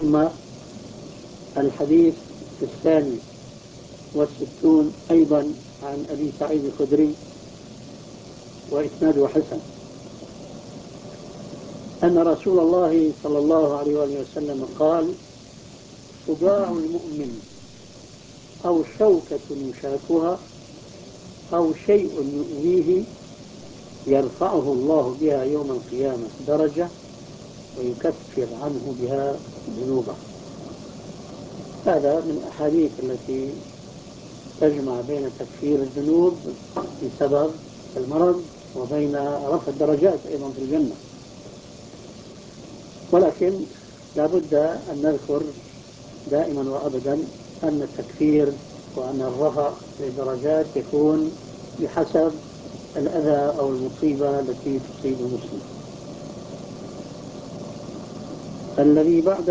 ثم الحديث الثاني والستون أيضا عن أبي سعيد الخدري وإسناده حسن أن رسول الله صلى الله عليه وسلم قال: صداع المؤمن أو شوكة يشاكها أو شيء يؤذيه يرفعه الله بها يوم القيامة درجة ويكفر عنه بها ذنوبه. هذا من الأحاديث التي تجمع بين تكفير الذنوب بسبب المرض وبين رفع الدرجات أيضا في الجنة. ولكن لا بد أن نذكر دائما وأبدا أن التكفير وأن الرفع للدرجات يكون بحسب الأذى أو المصيبة التي تصيب المسلم. الذي بعد